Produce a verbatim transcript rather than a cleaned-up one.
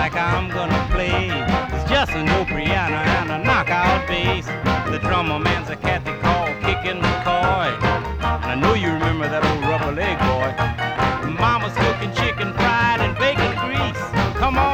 like I'm gonna play. It's just an old piano and a knockout bass. The drummer man's a cat they call Kicking McCoy. And I know you remember that old rubber leg boy. Mama's cooking chicken fried and bacon grease. Come on.